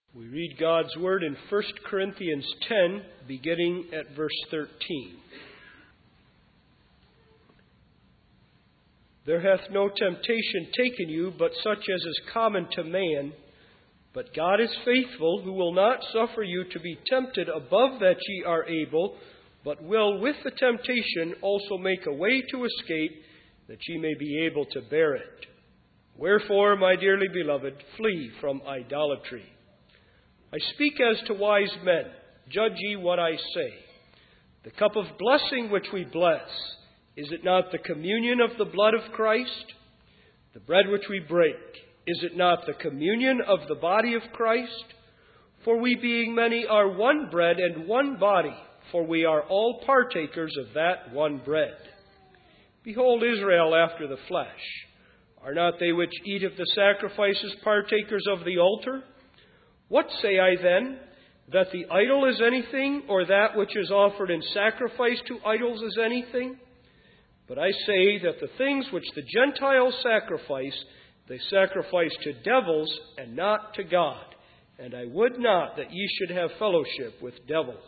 We read God's Word in 1 Corinthians 10, beginning at verse 13. There hath no temptation taken you, but such as is common to man. But God is faithful, who will not suffer you to be tempted above that ye are able, but will with the temptation also make a way to escape, that ye may be able to bear it. Wherefore, my dearly beloved, flee from idolatry. I speak as to wise men. Judge ye what I say. The cup of blessing which we bless, is it not the communion of the blood of Christ? The bread which we break, is it not the communion of the body of Christ? For we being many are one bread and one body, for we are all partakers of that one bread. Behold Israel after the flesh. Are not they which eat of the sacrifices partakers of the altar? What say I then? That the idol is anything, or that which is offered in sacrifice to idols is anything? But I say that the things which the Gentiles sacrifice, they sacrifice to devils and not to God. And I would not that ye should have fellowship with devils.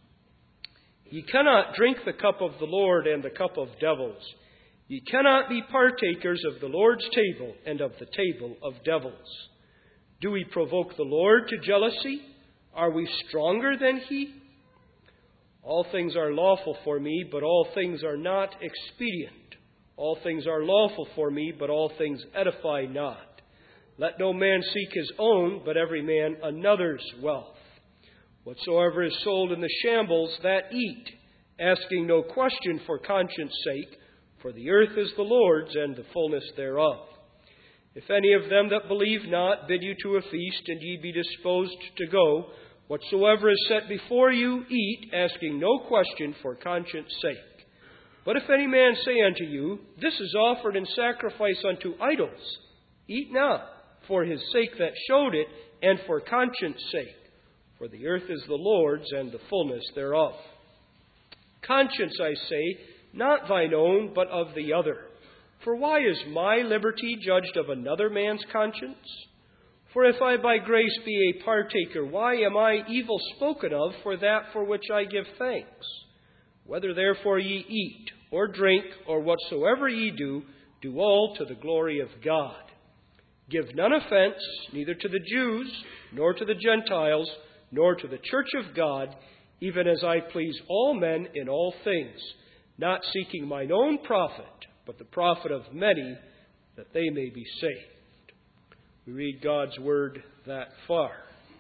Ye cannot drink the cup of the Lord and the cup of devils. Ye cannot be partakers of the Lord's table and of the table of devils. Do we provoke the Lord to jealousy? Are we stronger than He? All things are lawful for me, but all things are not expedient. All things are lawful for me, but all things edify not. Let no man seek his own, but every man another's wealth. Whatsoever is sold in the shambles, that eat, asking no question for conscience sake, for the earth is the Lord's, and the fullness thereof. If any of them that believe not bid you to a feast, and ye be disposed to go, whatsoever is set before you, eat, asking no question for conscience sake. But if any man say unto you, This is offered in sacrifice unto idols, eat not, for his sake that showed it, and for conscience sake. For the earth is the Lord's, and the fullness thereof. Conscience, I say, not thine own, but of the other. For why is my liberty judged of another man's conscience? For if I by grace be a partaker, why am I evil spoken of for that for which I give thanks? Whether therefore ye eat, or drink, or whatsoever ye do, do all to the glory of God. Give none offense, neither to the Jews, nor to the Gentiles, nor to the church of God, even as I please all men in all things, not seeking mine own profit, but the profit of many, that they may be saved. We read God's Word that far.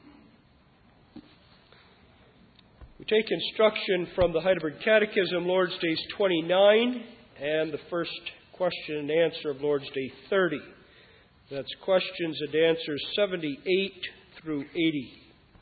We take instruction from the Heidelberg Catechism, Lord's Day 29, and the first question and answer of Lord's Day 30. That's questions and answers 78 through 80.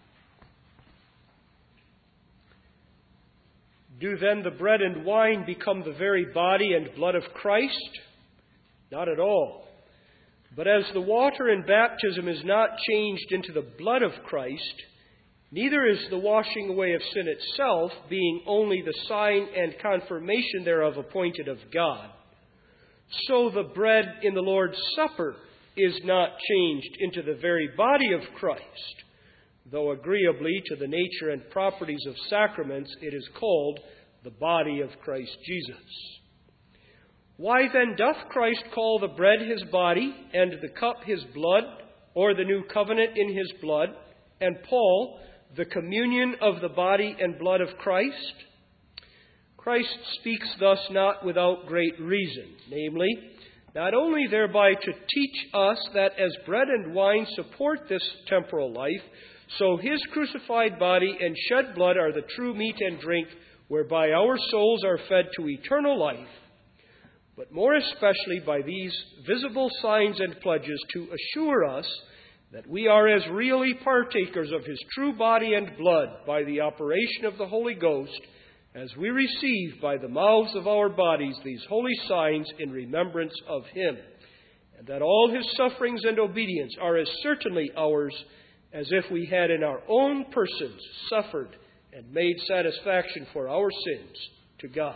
Do then the bread and wine become the very body and blood of Christ? Not at all. But as the water in baptism is not changed into the blood of Christ, neither is the washing away of sin itself, being only the sign and confirmation thereof appointed of God. So the bread in the Lord's Supper is not changed into the very body of Christ, though agreeably to the nature and properties of sacraments, it is called the body of Christ Jesus. Why then doth Christ call the bread his body, and the cup his blood, or the new covenant in his blood, and Paul the communion of the body and blood of Christ? Christ speaks thus not without great reason, namely, not only thereby to teach us that as bread and wine support this temporal life, so his crucified body and shed blood are the true meat and drink whereby our souls are fed to eternal life, but more especially by these visible signs and pledges to assure us that we are as really partakers of his true body and blood by the operation of the Holy Ghost, as we receive by the mouths of our bodies these holy signs in remembrance of him, and that all his sufferings and obedience are as certainly ours as if we had in our own persons suffered and made satisfaction for our sins to God.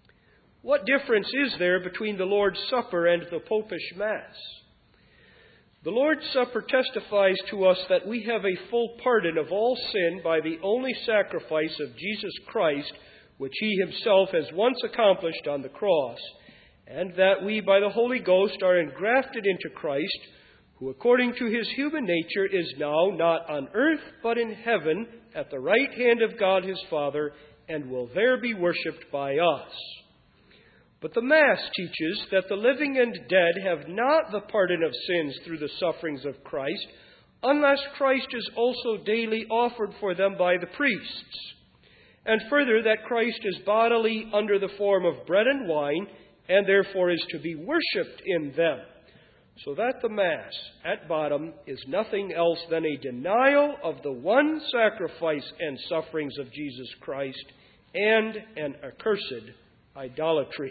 What difference is there between the Lord's Supper and the Popish Mass? The Lord's Supper testifies to us that we have a full pardon of all sin by the only sacrifice of Jesus Christ, which He Himself has once accomplished on the cross, and that we, by the Holy Ghost, are engrafted into Christ, who, according to His human nature, is now not on earth, but in heaven, at the right hand of God His Father, and will there be worshipped by us. But the Mass teaches that the living and dead have not the pardon of sins through the sufferings of Christ, unless Christ is also daily offered for them by the priests. And further, that Christ is bodily under the form of bread and wine, and therefore is to be worshipped in them. So that the Mass, at bottom, is nothing else than a denial of the one sacrifice and sufferings of Jesus Christ, and an accursed idolatry.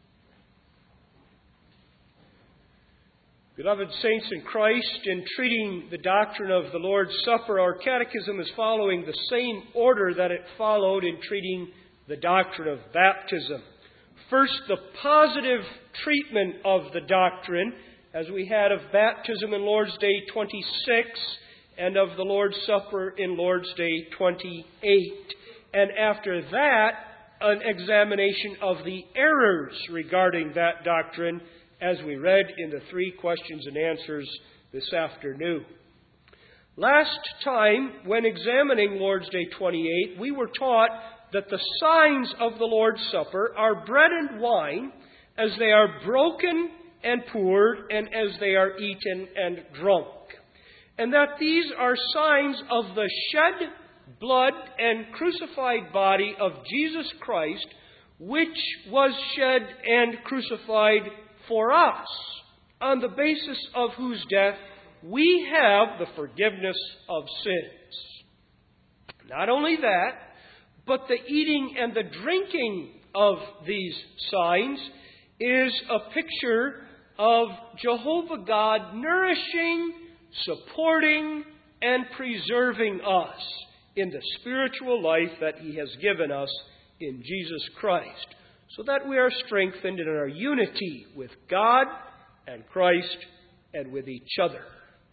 Beloved saints in Christ, in treating the doctrine of the Lord's Supper, our catechism is following the same order that it followed in treating the doctrine of baptism. First, the positive treatment of the doctrine, as we had of baptism in Lord's Day 26 and of the Lord's Supper in Lord's Day 28. And after that, an examination of the errors regarding that doctrine, as we read in the 3 questions and answers this afternoon. Last time, when examining Lord's Day 28, we were taught that the signs of the Lord's Supper are bread and wine as they are broken and poured and as they are eaten and drunk. And that these are signs of the shed blood and crucified body of Jesus Christ, which was shed and crucified for us, on the basis of whose death we have the forgiveness of sins. Not only that, but the eating and the drinking of these signs is a picture of Jehovah God nourishing, supporting, and preserving us in the spiritual life that He has given us in Jesus Christ, so that we are strengthened in our unity with God and Christ and with each other.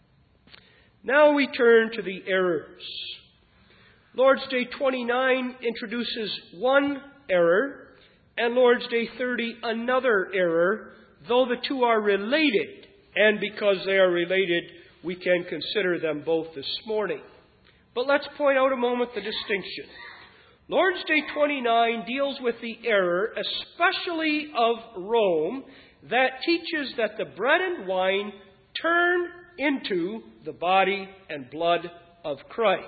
Now we turn to the errors. Lord's Day 29 introduces one error, and Lord's Day 30 another error, though the two are related, and because they are related, we can consider them both this morning. But let's point out a moment the distinction. Lord's Day 29 deals with the error, especially of Rome, that teaches that the bread and wine turn into the body and blood of Christ.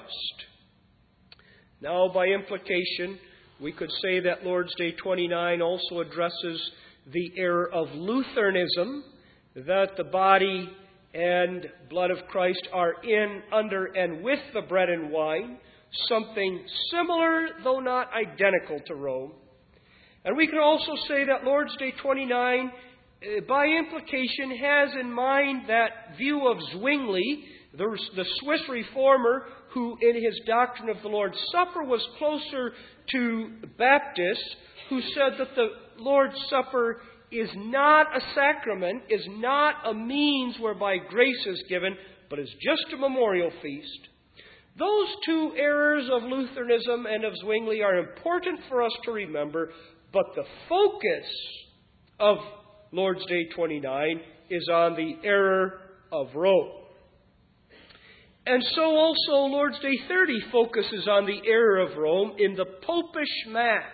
Now, by implication, we could say that Lord's Day 29 also addresses the error of Lutheranism, that the body and blood of Christ are in, under, and with the bread and wine, something similar, though not identical, to Rome. And we can also say that Lord's Day 29, by implication, has in mind that view of Zwingli, the Swiss reformer, who in his doctrine of the Lord's Supper was closer to Baptists, who said that the Lord's Supper is not a sacrament, is not a means whereby grace is given, but is just a memorial feast. Those two errors of Lutheranism and of Zwingli are important for us to remember, but the focus of Lord's Day 29 is on the error of Rome. And so also Lord's Day 30 focuses on the error of Rome in the Popish Mass.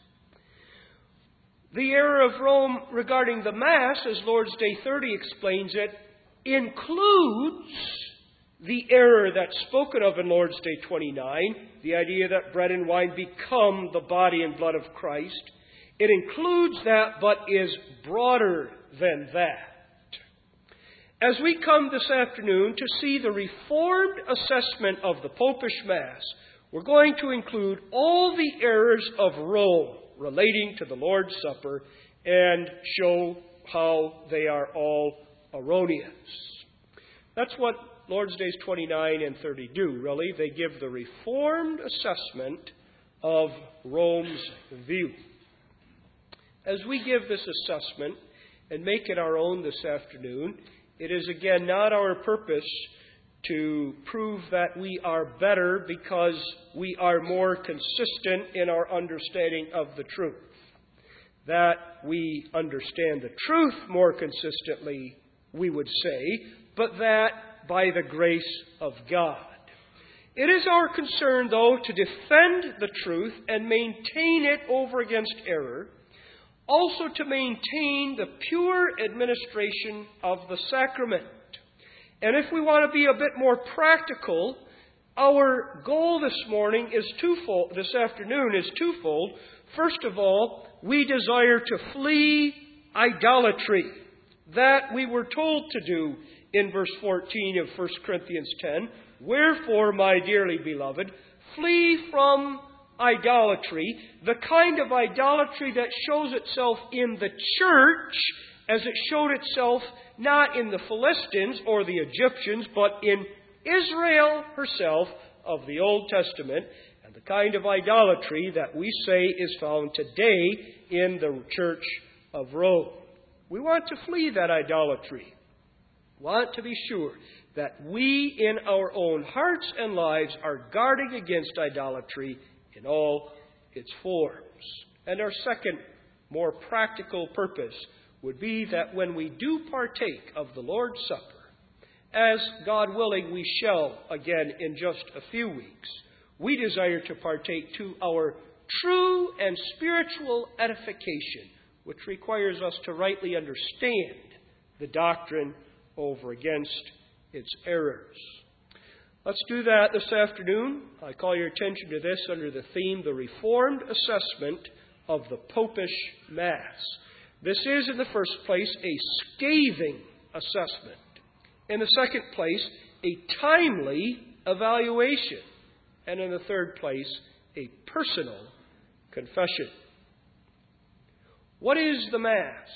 The error of Rome regarding the Mass, as Lord's Day 30 explains it, includes the error that's spoken of in Lord's Day 29, the idea that bread and wine become the body and blood of Christ. It includes that, but is broader than that. As we come this afternoon to see the Reformed assessment of the Popish Mass, we're going to include all the errors of Rome relating to the Lord's Supper and show how they are all erroneous. That's what Lord's Days 29 and 30 do, really. They give the Reformed assessment of Rome's view. As we give this assessment and make it our own this afternoon, It is again not our purpose to prove that we are better because we are more consistent in our understanding of the truth. That we understand the truth more consistently, we would say, but that by the grace of God. It is our concern, though, to defend the truth and maintain it over against error, also to maintain the pure administration of the sacrament. And if we want to be a bit more practical, our goal this afternoon is twofold. First of all, we desire to flee idolatry. That we were told to do in verse 14 of 1 Corinthians 10. Wherefore, my dearly beloved, flee from idolatry, the kind of idolatry that shows itself in the church as it showed itself not in the Philistines or the Egyptians, but in Israel herself of the Old Testament, and the kind of idolatry that we say is found today in the Church of Rome. We want to flee that idolatry. We want to be sure that we in our own hearts and lives are guarding against idolatry in all its forms. And our second, more practical purpose would be that when we do partake of the Lord's Supper, as God willing we shall again in just a few weeks, we desire to partake to our true and spiritual edification, which requires us to rightly understand the doctrine over against its errors. Let's do that this afternoon. I call your attention to this under the theme, the Reformed Assessment of the Popish Mass. This is, in the first place, a scathing assessment. In the second place, a timely evaluation. And in the third place, a personal confession. What is the Mass?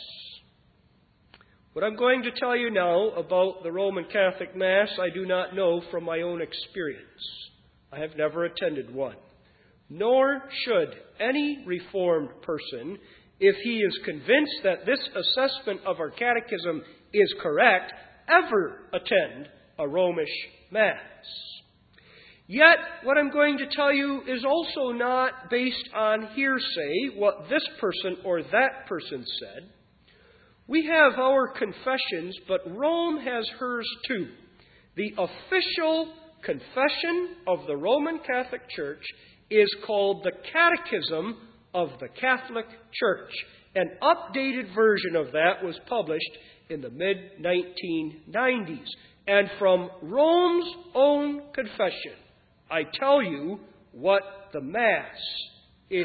What I'm going to tell you now about the Roman Catholic Mass, I do not know from my own experience. I have never attended one. Nor should any Reformed person, if he is convinced that this assessment of our catechism is correct, ever attend a Romish Mass. Yet, what I'm going to tell you is also not based on hearsay, what this person or that person said. We have our confessions, but Rome has hers too. The official confession of the Roman Catholic Church is called the Catechism of the Catholic Church. An updated version of that was published in the mid-1990s. And from Rome's own confession, I tell you what the Mass is.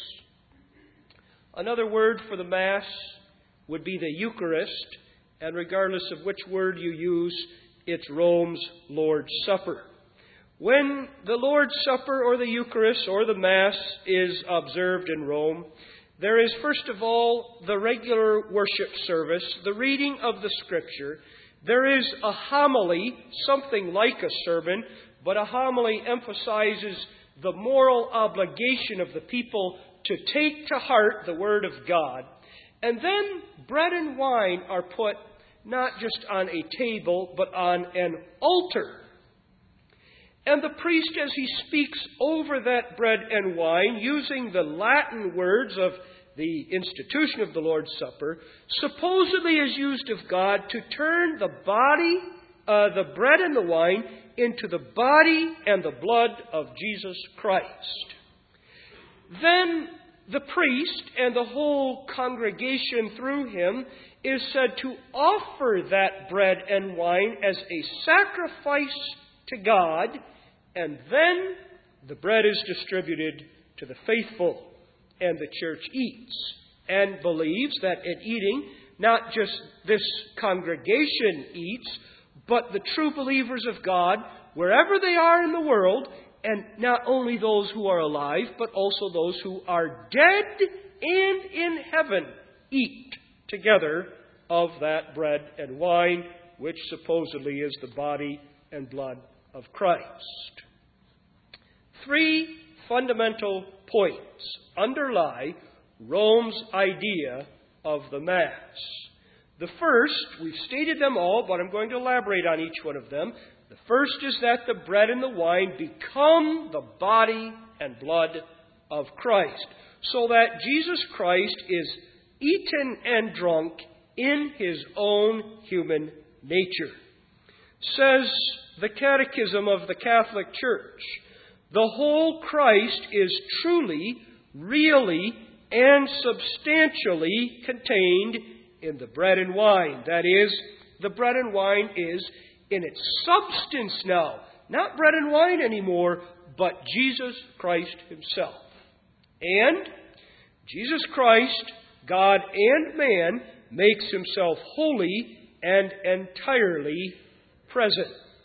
Another word for the Mass would be the Eucharist, and regardless of which word you use, it's Rome's Lord's Supper. When the Lord's Supper or the Eucharist or the Mass is observed in Rome, there is first of all the regular worship service, the reading of the Scripture. There is a homily, something like a sermon, but a homily emphasizes the moral obligation of the people to take to heart the Word of God. And then bread and wine are put not just on a table, but on an altar. And the priest, as he speaks over that bread and wine, using the Latin words of the institution of the Lord's Supper, supposedly is used of God to turn the bread and the wine into the body and the blood of Jesus Christ. Then the priest and the whole congregation through him is said to offer that bread and wine as a sacrifice to God, and then the bread is distributed to the faithful, and the church eats and believes that in eating, not just this congregation eats, but the true believers of God, wherever they are in the world, and not only those who are alive, but also those who are dead and in heaven, eat together of that bread and wine, which supposedly is the body and blood of Christ. Three fundamental points underlie Rome's idea of the Mass. The first, we've stated them all, but I'm going to elaborate on each one of them. The first is that the bread and the wine become the body and blood of Christ, so that Jesus Christ is eaten and drunk in His own human nature. Says the Catechism of the Catholic Church, the whole Christ is truly, really, and substantially contained in the bread and wine. That is, the bread and wine is in its substance now. Not bread and wine anymore, but Jesus Christ Himself. And Jesus Christ, God and man, makes Himself holy and entirely present.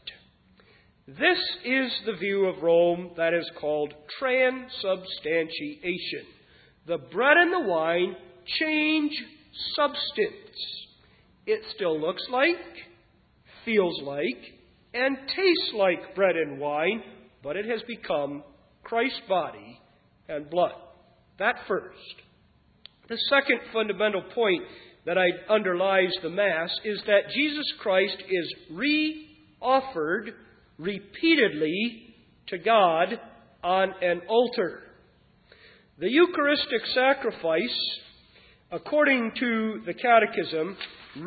This is the view of Rome that is called transubstantiation. The bread and the wine change substance. It still looks like, feels like, and tastes like bread and wine, but it has become Christ's body and blood. That first. The second fundamental point that underlies the Mass is that Jesus Christ is re-offered repeatedly to God on an altar. The Eucharistic sacrifice, according to the Catechism,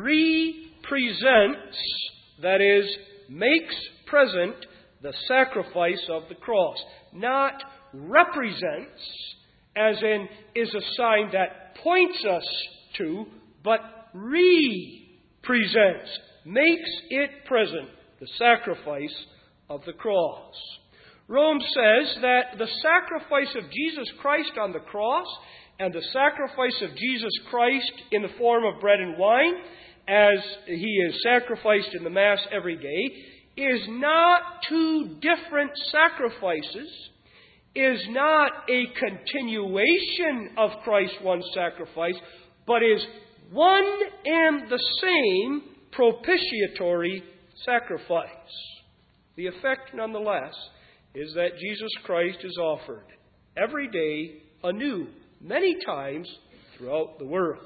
represents, that is, makes present the sacrifice of the cross. Not represents, as in is a sign that points us to, but represents, makes it present, the sacrifice of the cross. Rome says that the sacrifice of Jesus Christ on the cross and the sacrifice of Jesus Christ in the form of bread and wine, as He is sacrificed in the Mass every day, is not two different sacrifices, is not a continuation of Christ's one sacrifice, but is one and the same propitiatory sacrifice. The effect, nonetheless, is that Jesus Christ is offered every day anew, many times throughout the world.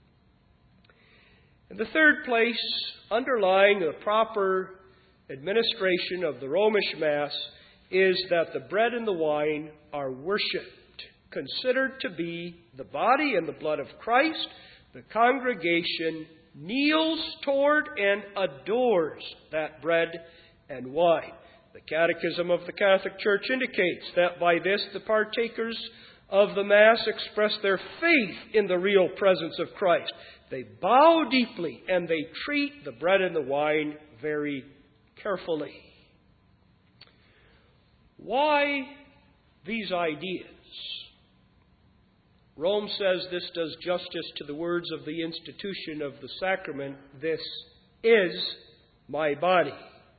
In the third place, underlying the proper administration of the Romish Mass is that the bread and the wine are worshipped, considered to be the body and the blood of Christ. The congregation kneels toward and adores that bread and wine. The Catechism of the Catholic Church indicates that by this the partakers of the Mass express their faith in the real presence of Christ. They bow deeply and they treat the bread and the wine very carefully. Why these ideas? Rome says this does justice to the words of the institution of the sacrament. This is my body.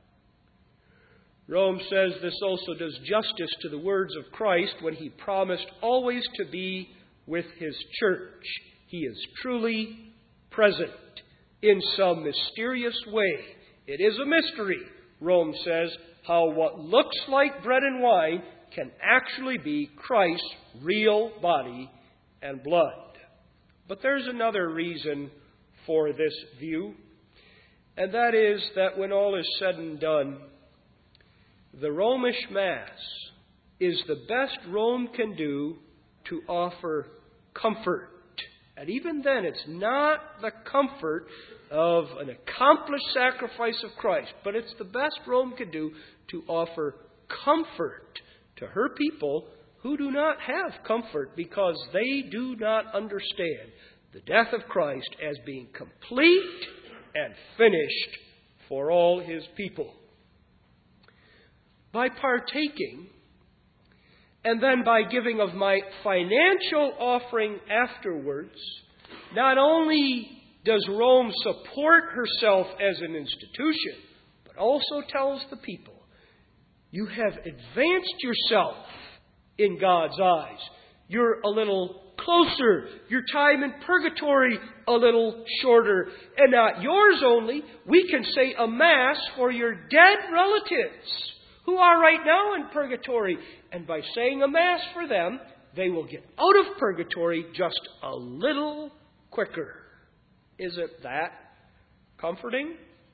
Rome says this also does justice to the words of Christ when He promised always to be with His church. He is truly present in some mysterious way. It is a mystery, Rome says, how what looks like bread and wine can actually be Christ's real body and blood. But there's another reason for this view, and that is that when all is said and done, the Romish Mass is the best Rome can do to offer comfort. And even then, it's not the comfort of an accomplished sacrifice of Christ, but it's the best Rome can do to offer comfort to her people who do not have comfort because they do not understand the death of Christ as being complete and finished for all His people. By partaking, and then by giving of my financial offering afterwards, not only does Rome support herself as an institution, but also tells the people, you have advanced yourself in God's eyes. You're a little closer. Your time in purgatory a little shorter. And not yours only. We can say a Mass for your dead relatives who are right now in purgatory. And by saying a Mass for them, they will get out of purgatory just a little quicker. Isn't that comforting?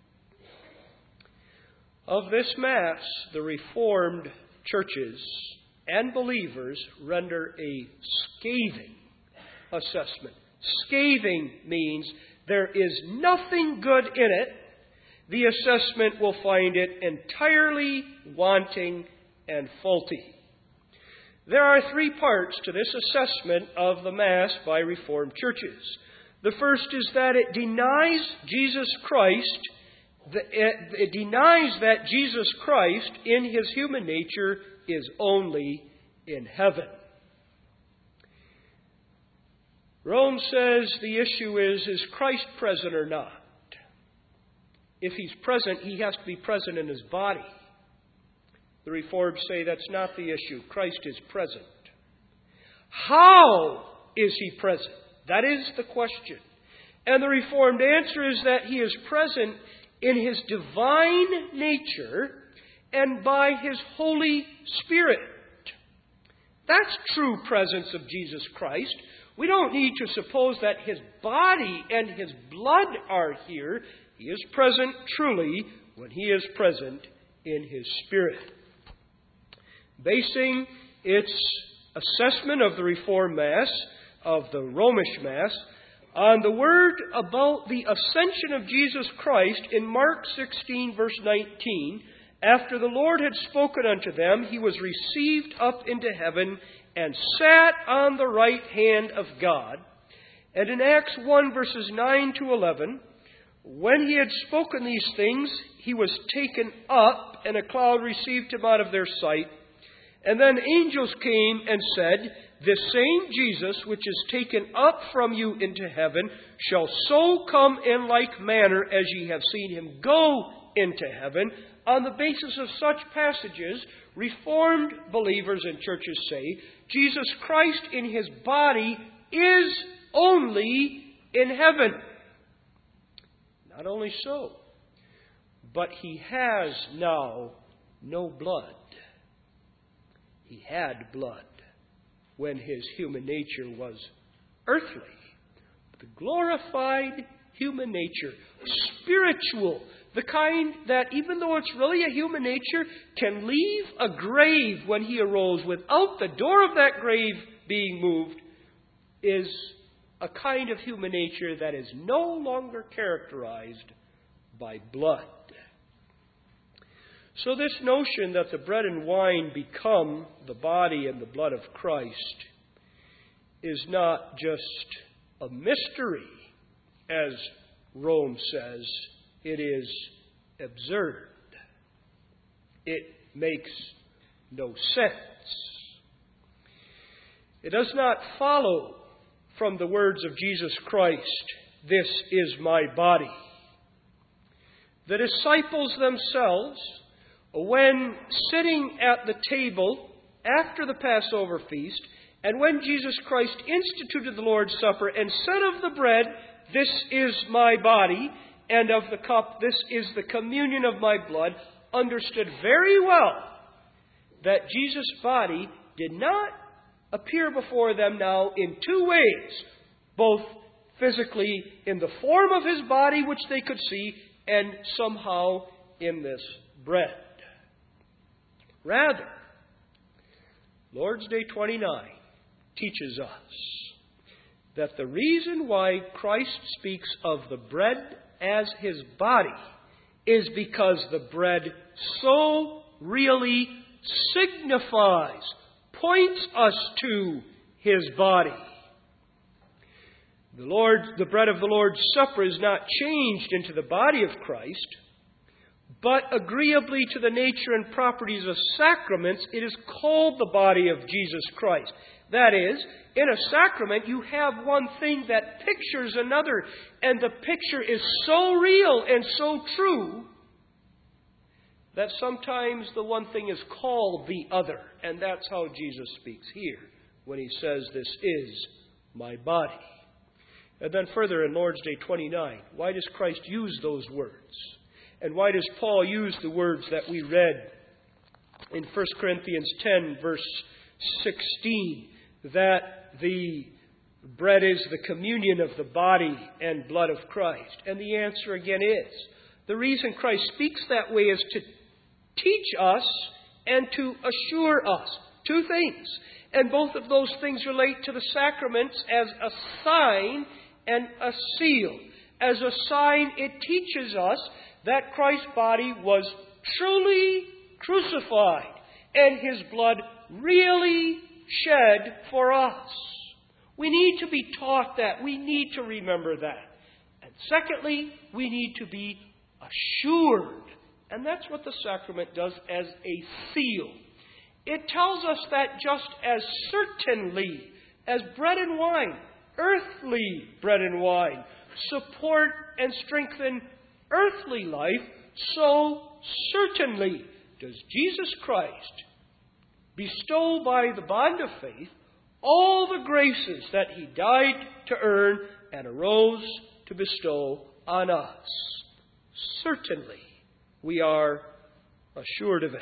Of this Mass, the Reformed churches and believers render a scathing assessment. Scathing means there is nothing good in it. The assessment will find it entirely wanting and faulty. There are three parts to this assessment of the Mass by Reformed churches. The first is that it denies Jesus Christ. It denies that Jesus Christ in His human nature is only in heaven. Rome says the issue is Christ present or not? If He's present, He has to be present in His body. The Reformed say that's not the issue. Christ is present. How is He present? That is the question. And the Reformed answer is that He is present in His divine nature and by His Holy Spirit. That's true presence of Jesus Christ. We don't need to suppose that His body and His blood are here. He is present truly when He is present in His Spirit. Basing its assessment of the Reformed Mass, of the Romish Mass, on the word about the ascension of Jesus Christ in Mark 16, verse 19, after the Lord had spoken unto them, He was received up into heaven and sat on the right hand of God. And in Acts 1, verses 9 to 11, when He had spoken these things, He was taken up, and a cloud received Him out of their sight. And then angels came and said, This same Jesus, which is taken up from you into heaven, shall so come in like manner as ye have seen Him go into heaven. On the basis of such passages, Reformed believers and churches say, Jesus Christ in His body is only in heaven. Not only so, but He has now no blood. He had blood when His human nature was earthly. The glorified human nature, spiritual, the kind that even though it's really a human nature, can leave a grave when He arose without the door of that grave being moved, is a kind of human nature that is no longer characterized by blood. So this notion that the bread and wine become the body and the blood of Christ is not just a mystery, as Rome says. It is absurd. It makes no sense. It does not follow from the words of Jesus Christ, "This is my body." The disciples themselves, when sitting at the table after the Passover feast, and when Jesus Christ instituted the Lord's Supper and said of the bread, "This is my body," and of the cup, "This is the communion of my blood," understood very well that Jesus' body did not appear before them now in two ways, both physically in the form of His body, which they could see, and somehow in this bread. Rather, Lord's Day 29 teaches us that the reason why Christ speaks of the bread as His body is because the bread so really signifies, points us to His body. The bread of the Lord's Supper is not changed into the body of Christ, but agreeably to the nature and properties of sacraments, it is called the body of Jesus Christ. That is, in a sacrament, you have one thing that pictures another, and the picture is so real and so true that sometimes the one thing is called the other. And that's how Jesus speaks here when He says, "This is my body." And then further in Lord's Day 29, why does Christ use those words? And why does Paul use the words that we read in 1 Corinthians 10, verse 16, that the bread is the communion of the body and blood of Christ? And the answer again is, the reason Christ speaks that way is to teach us and to assure us. Two things. And both of those things relate to the sacraments as a sign and a seal. As a sign, it teaches us that Christ's body was truly crucified and His blood really shed for us. We need to be taught that. We need to remember that. And secondly, we need to be assured. And that's what the sacrament does as a seal. It tells us that just as certainly as bread and wine, earthly bread and wine, support and strengthen earthly life, so certainly does Jesus Christ bestow by the bond of faith all the graces that He died to earn and arose to bestow on us. Certainly, we are assured of it.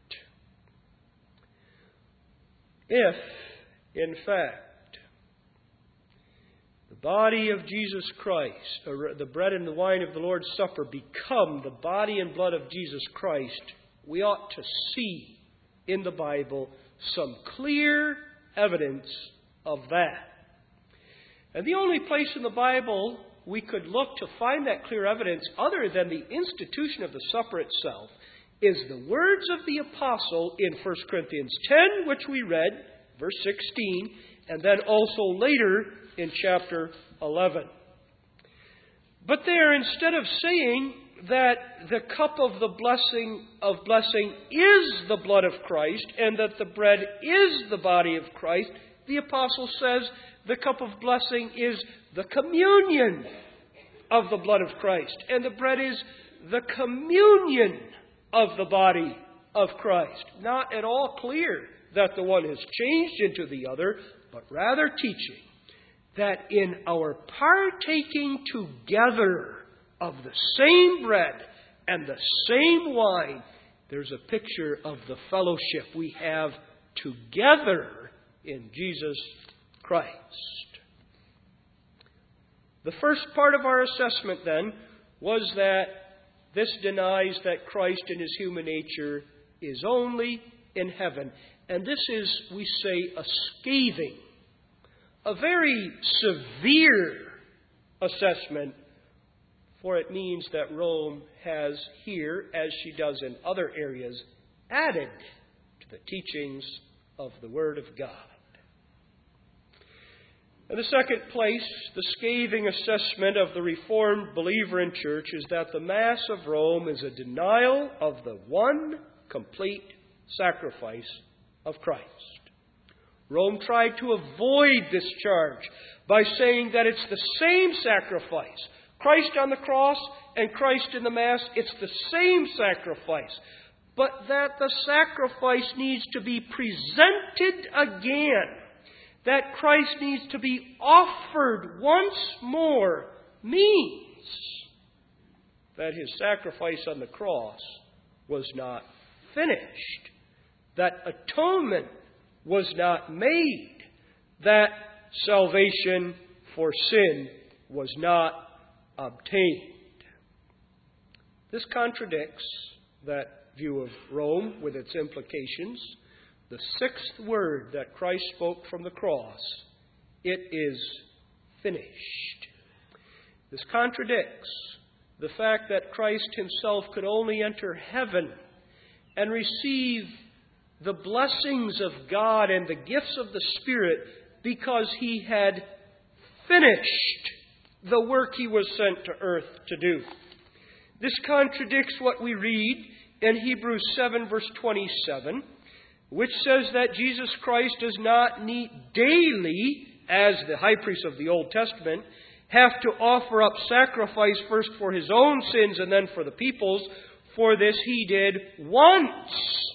If, in fact, the body of Jesus Christ, or the bread and the wine of the Lord's Supper, become the body and blood of Jesus Christ, we ought to see in the Bible some clear evidence of that. And the only place in the Bible we could look to find that clear evidence, other than the institution of the supper itself, is the words of the apostle in 1 Corinthians 10, which we read, verse 16, and then also later in chapter 11. But there, instead of saying that the cup of the blessing is the blood of Christ and that the bread is the body of Christ, the apostle says the cup of blessing is the communion of the blood of Christ, and the bread is the communion of the body of Christ. Not at all clear that the one has changed into the other, but rather teaching that in our partaking together of the same bread and the same wine, there's a picture of the fellowship we have together in Jesus Christ. The first part of our assessment, then, was that this denies that Christ in His human nature is only in heaven. And this is, we say, a scathing, a very severe assessment, for it means that Rome has here, as she does in other areas, added to the teachings of the Word of God. In the second place, the scathing assessment of the Reformed believer in church is that the Mass of Rome is a denial of the one complete sacrifice of Christ. Rome tried to avoid this charge by saying that it's the same sacrifice. Christ on the cross and Christ in the Mass, it's the same sacrifice. But that the sacrifice needs to be presented again. That Christ needs to be offered once more means that His sacrifice on the cross was not finished. That atonement was not made. That salvation for sin was not obtained. This contradicts that view of Rome with its implications. The sixth word that Christ spoke from the cross, it is finished. This contradicts the fact that Christ Himself could only enter heaven and receive the blessings of God and the gifts of the Spirit because He had finished the work He was sent to earth to do. This contradicts what we read in Hebrews 7, verse 27, which says that Jesus Christ does not need daily, as the high priest of the Old Testament, have to offer up sacrifice first for His own sins and then for the people's. For this He did once.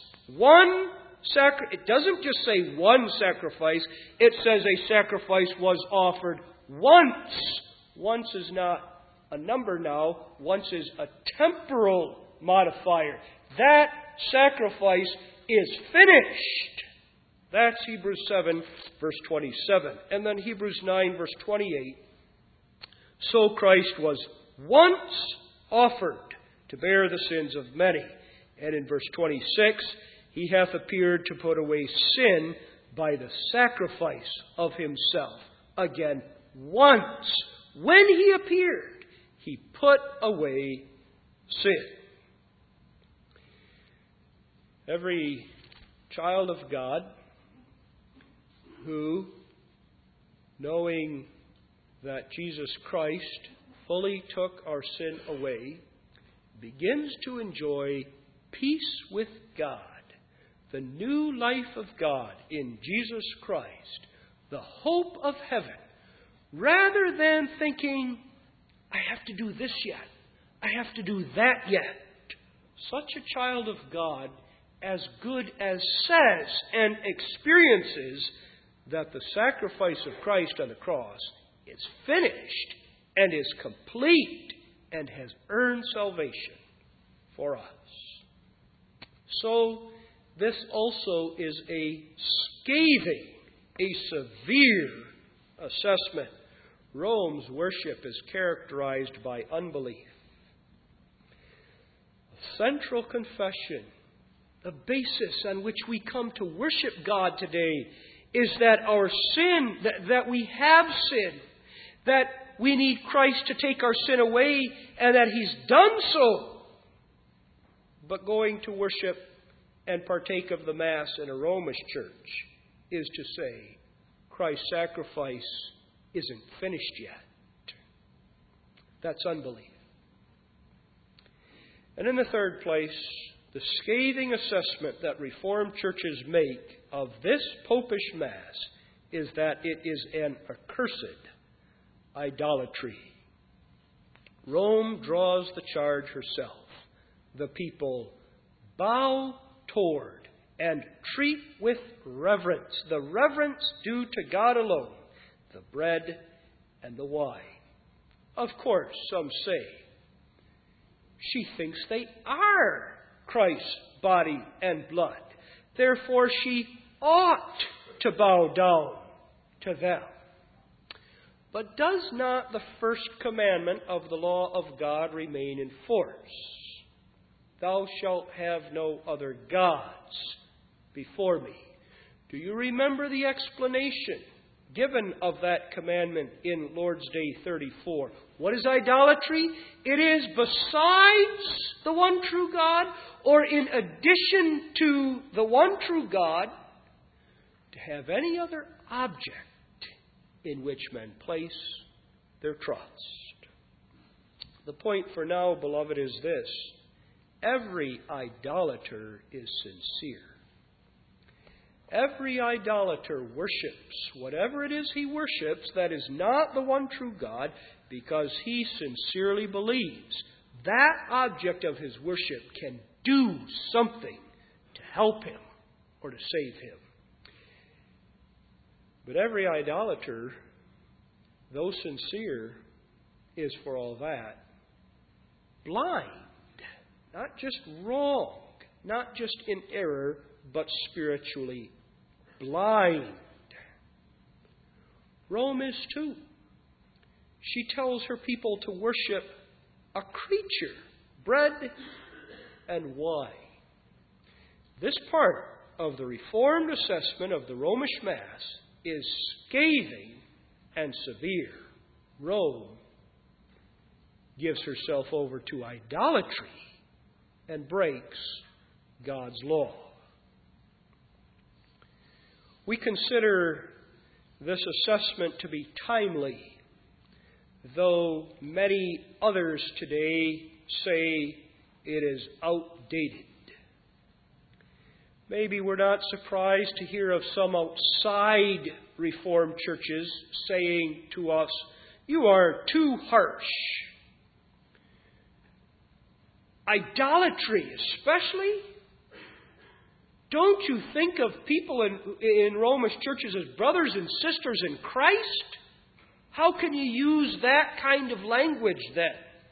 It doesn't just say one sacrifice. It says a sacrifice was offered once. Once is not a number now. Once is a temporal modifier. That sacrifice is finished. That's Hebrews 7, verse 27. And then Hebrews 9, verse 28. So Christ was once offered to bear the sins of many. And in verse 26, He hath appeared to put away sin by the sacrifice of Himself. Again, once, when He appeared, He put away sin. Every child of God who, knowing that Jesus Christ fully took our sin away, begins to enjoy peace with God, the new life of God in Jesus Christ, the hope of heaven, rather than thinking, I have to do this yet, I have to do that yet. Such a child of God as good as says and experiences that the sacrifice of Christ on the cross is finished and is complete and has earned salvation for us. So this also is a scathing, a severe assessment. Rome's worship is characterized by unbelief. A central confession, the basis on which we come to worship God today, is that our sin, that we have sinned, that we need Christ to take our sin away, and that He's done so. But going to worship and partake of the Mass in a Romish church is to say, Christ's sacrifice isn't finished yet. That's unbelief. And in the third place, the scathing assessment that Reformed churches make of this Popish Mass is that it is an accursed idolatry. Rome draws the charge herself. The people bow toward and treat with reverence, the reverence due to God alone, the bread and the wine. Of course, some say, she thinks they are Christ's body and blood. Therefore, she ought to bow down to them. But does not the first commandment of the law of God remain in force? Thou shalt have no other gods before me. Do you remember the explanation given of that commandment in Lord's Day 34? What is idolatry? It is besides the one true God, or in addition to the one true God, to have any other object in which men place their trust. The point for now, beloved, is this. Every idolater is sincere. Every idolater worships whatever it is he worships that is not the one true God, because he sincerely believes that object of his worship can do something to help him or to save him. But every idolater, though sincere, is for all that blind, not just wrong, not just in error, but spiritually blind. Rome is too. She tells her people to worship a creature, bread and wine. This part of the Reformed assessment of the Romish Mass is scathing and severe. Rome gives herself over to idolatry and breaks God's law. We consider this assessment to be timely, though many others today say it is outdated. Maybe we're not surprised to hear of some outside Reformed churches saying to us, "You are too harsh." Idolatry, especially? Don't you think of people in Romish churches as brothers and sisters in Christ? How can you use that kind of language then?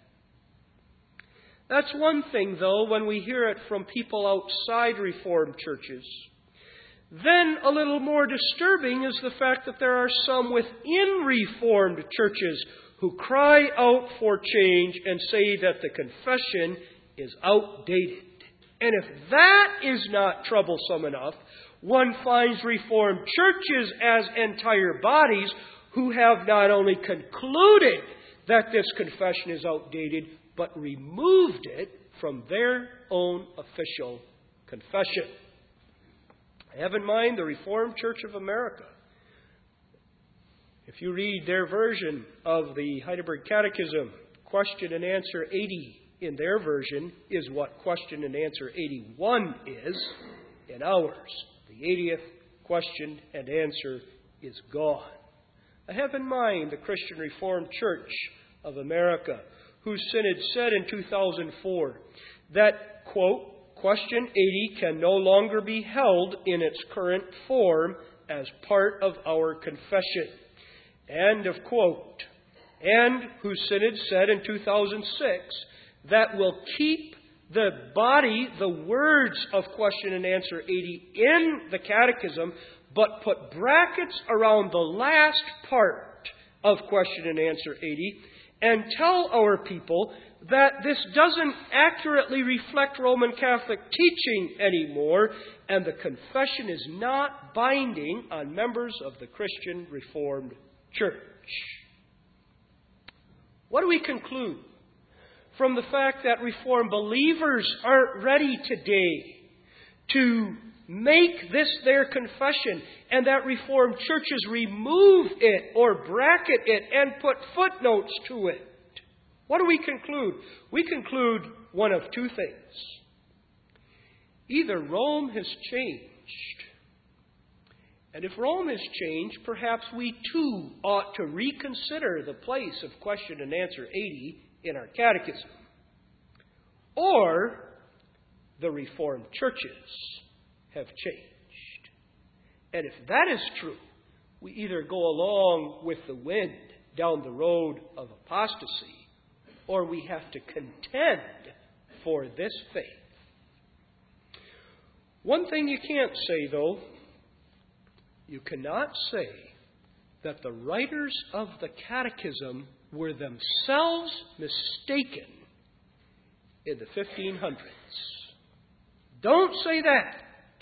That's one thing, though, when we hear it from people outside Reformed churches. Then a little more disturbing is the fact that there are some within Reformed churches who cry out for change and say that the confession is outdated. And if that is not troublesome enough, one finds Reformed churches as entire bodies who have not only concluded that this confession is outdated, but removed it from their own official confession. I have in mind the Reformed Church of America. If you read their version of the Heidelberg Catechism, question and answer 80 in their version is what question and answer 81 is in ours. The 80th question and answer is gone. I have in mind the Christian Reformed Church of America, whose synod said in 2004 that, quote, question 80 can no longer be held in its current form as part of our confession. End of quote. And whose synod said in 2006 that will keep the body, the words of question and answer 80 in the catechism, but put brackets around the last part of question and answer 80 and tell our people that this doesn't accurately reflect Roman Catholic teaching anymore, and the confession is not binding on members of the Christian Reformed Church. What do we conclude from the fact that Reformed believers aren't ready today to make this their confession, and that Reformed churches remove it or bracket it and put footnotes to it? What do we conclude? We conclude one of two things. Either Rome has changed, and if Rome has changed, perhaps we too ought to reconsider the place of question and answer 80 in our catechism. Or the Reformed churches have changed. And if that is true, we either go along with the wind down the road of apostasy, or we have to contend for this faith. One thing you can't say, though, you cannot say that the writers of the Catechism were themselves mistaken in the 1500s. Don't say that.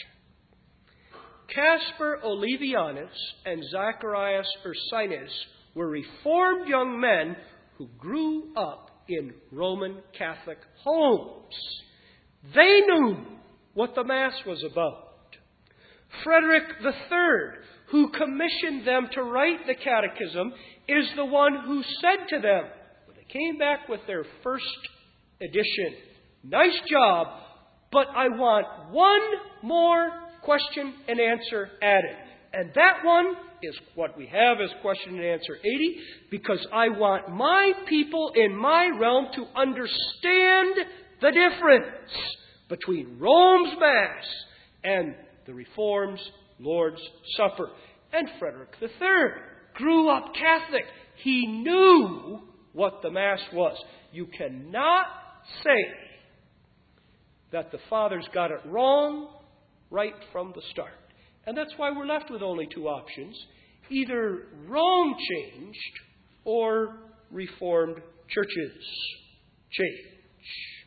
Caspar Olevianus and Zacharias Ursinus were Reformed young men who grew up in Roman Catholic homes. They knew what the Mass was about. Frederick III, who commissioned them to write the Catechism, is the one who said to them, when they came back with their first edition, "Nice job, but I want one more question and answer added. And that one is what we have as question and answer 80, because I want my people in my realm to understand the difference between Rome's Mass and the Reformed's Lord's Supper." And Frederick III grew up Catholic. He knew what the Mass was. You cannot say that the Fathers got it wrong right from the start. And that's why we're left with only two options. Either Rome changed or Reformed churches change.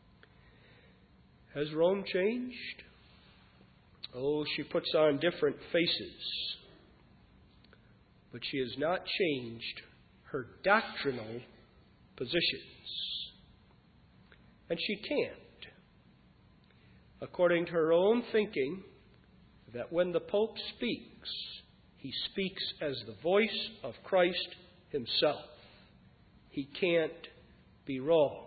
Has Rome changed? Oh, she puts on different faces. But she has not changed her doctrinal positions. And she can't. According to her own thinking, that when the Pope speaks, he speaks as the voice of Christ himself. He can't be wrong.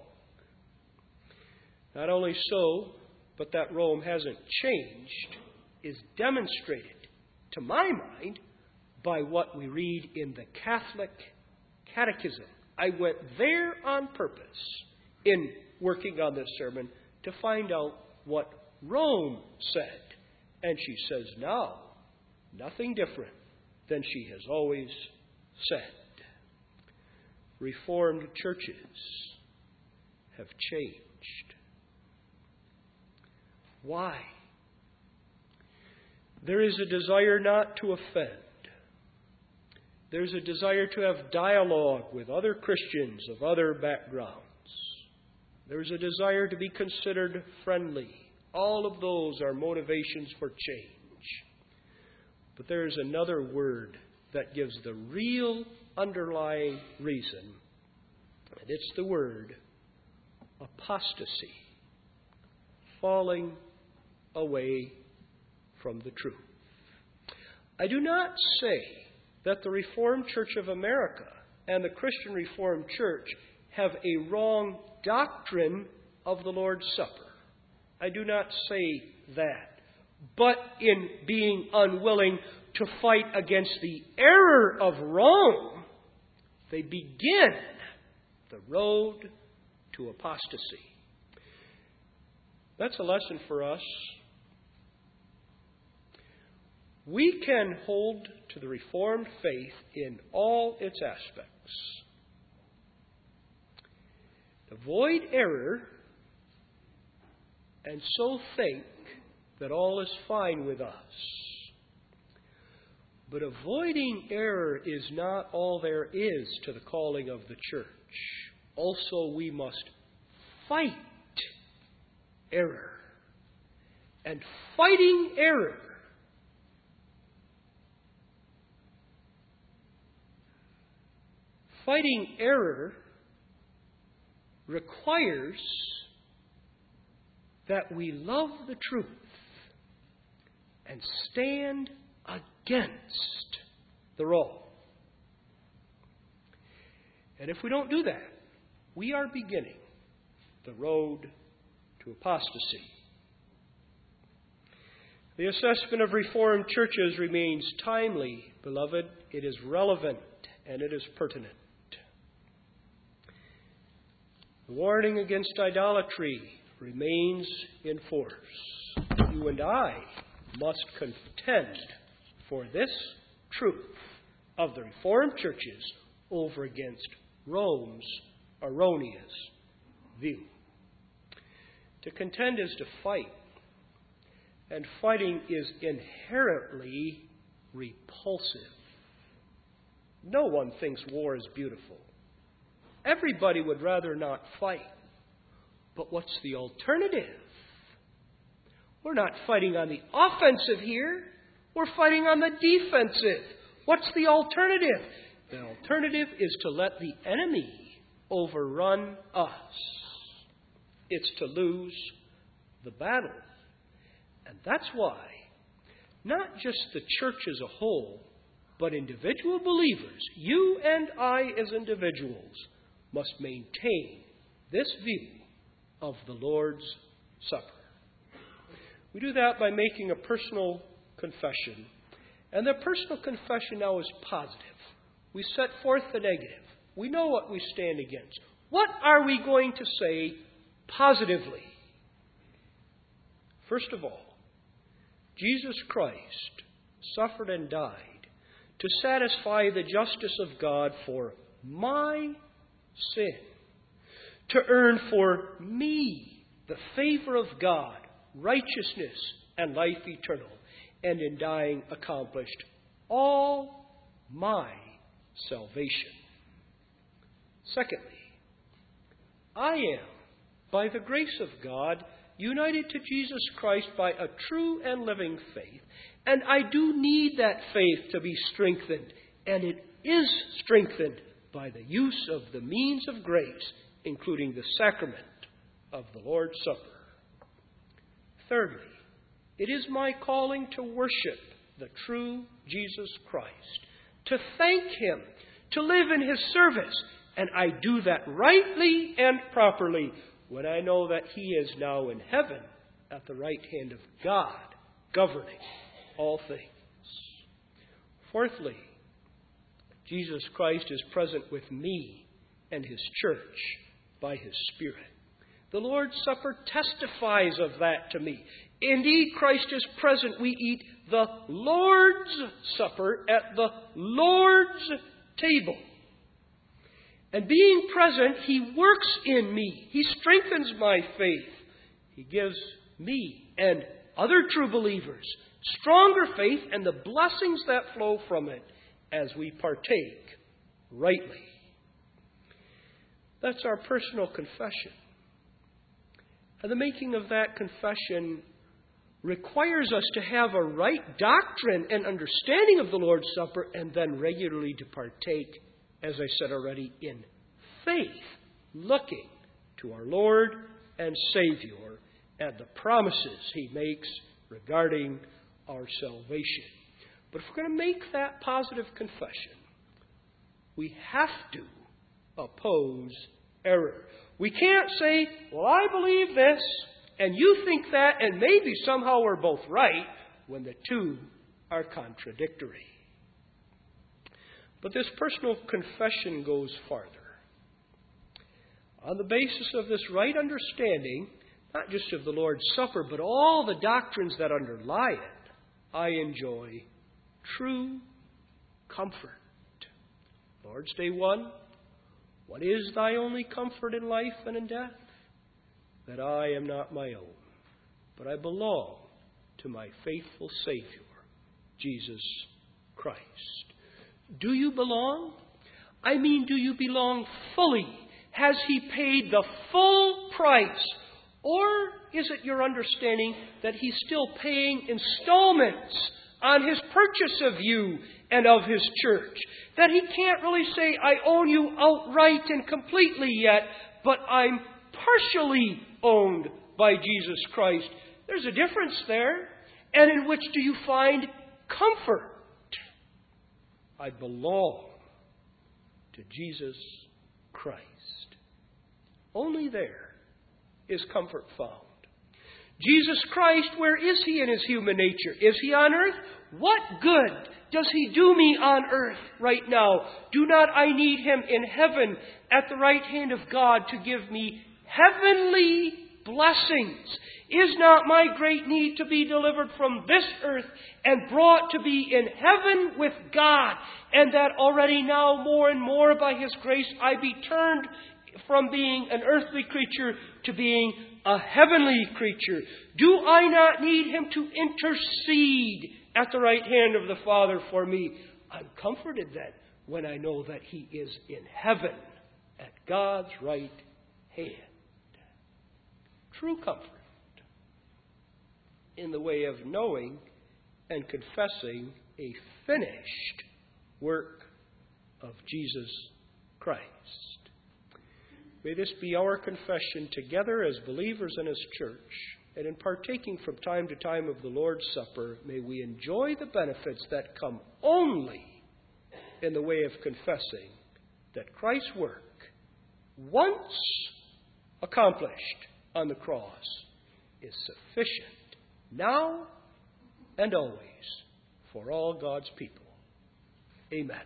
Not only so, but that Rome hasn't changed is demonstrated, to my mind, by what we read in the Catholic Catechism. I went there on purpose in working on this sermon to find out what Rome said. And she says now nothing different than she has always said. Reformed churches have changed. Why? There is a desire not to offend. There's a desire to have dialogue with other Christians of other backgrounds. There's a desire to be considered friendly. All of those are motivations for change. But there's another word that gives the real underlying reason, and it's the word apostasy, falling away from the truth. I do not say that the Reformed Church of America and the Christian Reformed Church have a wrong doctrine of the Lord's Supper. I do not say that. But in being unwilling to fight against the error of Rome, they begin the road to apostasy. That's a lesson for us. We can hold to the Reformed faith in all its aspects. Avoid error and so think that all is fine with us. But avoiding error is not all there is to the calling of the church. Also, we must fight error. And fighting error requires that we love the truth and stand against the wrong. And if we don't do that, we are beginning the road to apostasy. The assessment of Reformed churches remains timely, beloved. It is relevant and it is pertinent. The warning against idolatry remains in force. You and I must contend for this truth of the Reformed churches over against Rome's erroneous view. To contend is to fight, and fighting is inherently repulsive. No one thinks war is beautiful. Everybody would rather not fight. But what's the alternative? We're not fighting on the offensive here. We're fighting on the defensive. What's the alternative? The alternative is to let the enemy overrun us. It's to lose the battle. And that's why not just the church as a whole, but individual believers, you and I as individuals, must maintain this view of the Lord's Supper. We do that by making a personal confession. And the personal confession now is positive. We set forth the negative. We know what we stand against. What are we going to say positively? First of all, Jesus Christ suffered and died to satisfy the justice of God for my sin, to earn for me the favor of God, righteousness, and life eternal, and in dying accomplished all my salvation. Secondly, I am, by the grace of God, united to Jesus Christ by a true and living faith, and I do need that faith to be strengthened, and it is strengthened by the use of the means of grace, including the sacrament of the Lord's Supper. Thirdly, it is my calling to worship the true Jesus Christ, to thank Him, to live in His service, and I do that rightly and properly when I know that He is now in heaven at the right hand of God, governing all things. Fourthly, Jesus Christ is present with me and His church by His Spirit. The Lord's Supper testifies of that to me. Indeed, Christ is present. We eat the Lord's Supper at the Lord's table. And being present, He works in me. He strengthens my faith. He gives me and other true believers, stronger faith, and the blessings that flow from it as we partake rightly. That's our personal confession. And the making of that confession requires us to have a right doctrine and understanding of the Lord's Supper, and then regularly to partake, as I said already, in faith, looking to our Lord and Savior and the promises He makes regarding our salvation. But if we're going to make that positive confession, we have to oppose error. We can't say, well, I believe this, and you think that, and maybe somehow we're both right, when the two are contradictory. But this personal confession goes farther. On the basis of this right understanding, not just of the Lord's Supper, but all the doctrines that underlie it, I enjoy true comfort. Lord's Day 1, what is thy only comfort in life and in death? That I am not my own, but I belong to my faithful Savior, Jesus Christ. Do you belong? I mean, do you belong fully? Has He paid the full price? Or is it your understanding that He's still paying installments on His purchase of you and of His church? That He can't really say, I own you outright and completely yet, but I'm partially owned by Jesus Christ. There's a difference there. And in which do you find comfort? I belong to Jesus Christ. Only there is comfort found. Jesus Christ, where is He in His human nature? Is He on earth? What good does He do me on earth right now? Do not I need Him in heaven at the right hand of God to give me heavenly blessings? Is not my great need to be delivered from this earth and brought to be in heaven with God? And that already now more and more by His grace I be turned from being an earthly creature to being a heavenly creature. Do I not need Him to intercede at the right hand of the Father for me? I'm comforted then when I know that He is in heaven at God's right hand. True comfort in the way of knowing and confessing a finished work of Jesus Christ. May this be our confession together as believers in His church, and in partaking from time to time of the Lord's Supper, may we enjoy the benefits that come only in the way of confessing that Christ's work, once accomplished on the cross, is sufficient now and always for all God's people. Amen.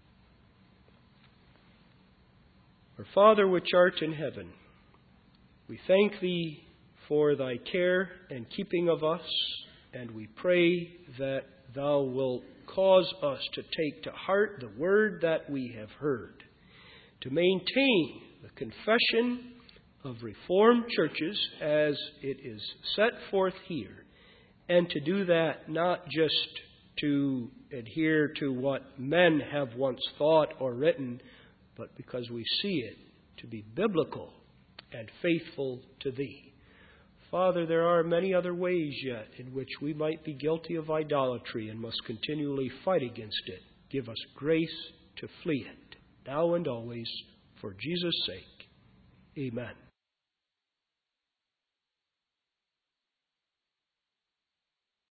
Our Father which art in heaven, we thank Thee for Thy care and keeping of us, and we pray that Thou wilt cause us to take to heart the word that we have heard, to maintain the confession of Reformed churches as it is set forth here, and to do that not just to adhere to what men have once thought or written, but because we see it to be biblical and faithful to Thee. Father, there are many other ways yet in which we might be guilty of idolatry and must continually fight against it. Give us grace to flee it, now and always, for Jesus' sake. Amen.